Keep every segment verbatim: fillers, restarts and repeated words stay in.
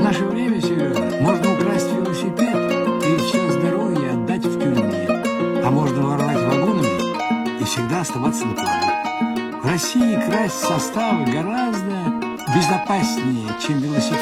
наше время, Сережа, можно украсть велосипед и все здоровье отдать в тюрьме. А можно воровать вагонами и всегда оставаться на плаву. В России красть составы гораздо безопаснее, чем велосипед.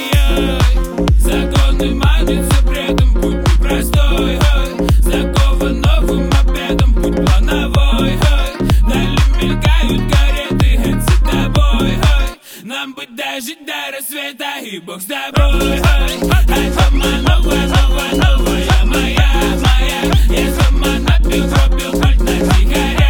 Ой-ой, законы манятся, при этом путь непростой. Ой, знакомо новым обедом, путь плановой. Ой, дали мелькают кареты, это за тобой. Ой, нам бы дожить до рассвета, и Бог с тобой. Ой, а дома новая, новая, новая моя, моя. Я сама напил, пропил, хоть на тихоря.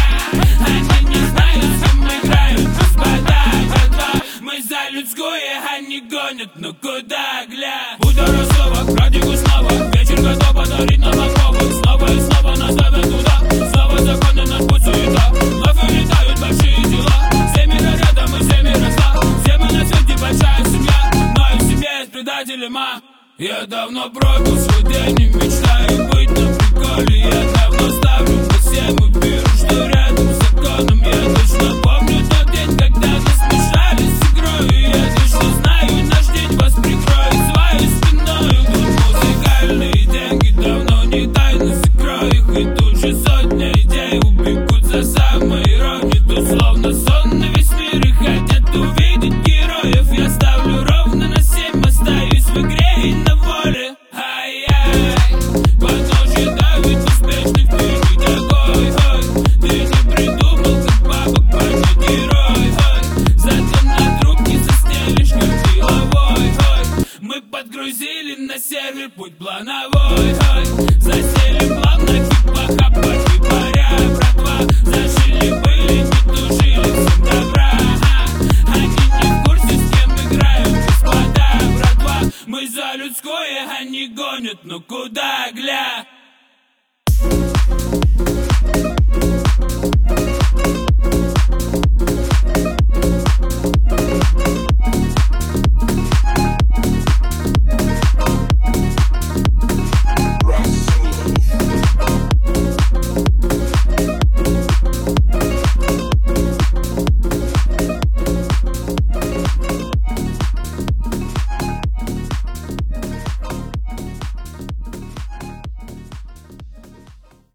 Они не знают, с кем играют, господа, братва. Мы за людское, они гонят, ну куда, гля. Удар слово, радику снова. Вечер готов подарить нам основу. Снова и снова нас ставят туда. Снова законы, наш путь суета. Вновь улетают большие дела. Семеро рядом и семеро сна. Все мы на свете большая семья. Но и в семье есть предатели, ма. Я давно пропил свой день и мечтаю быть на приколе. Я давно ставлю по всем и беру, что рядом с законом. Я точно помню тот день, когда нас смешали с игрой. И я точно знаю, наш день вас прикроет своей спиной. Тут музыкальные деньги давно не тайны, закрой их. И тут же сотня идей убегут за самой иронией. Тут словно сон на весь мир и хотят увидеть героев. Я ставлю ровно на семь, остаюсь в игре и на воле. Ай-яй, подножье давит успешных, ты не такой. Ой, ты не придумал, как бабок поднять герой. Ой, зато на трубке застелишь как деловой. Ой, мы подгрузили на сервер путь плановой. Ой, засели плавно хип-хап, пошли паря, братва. Зашили были, не тужили, всем добра. Они не в курсе, с кем играют, господа, братва. Мы за людское, они гонят, ну куда, гля.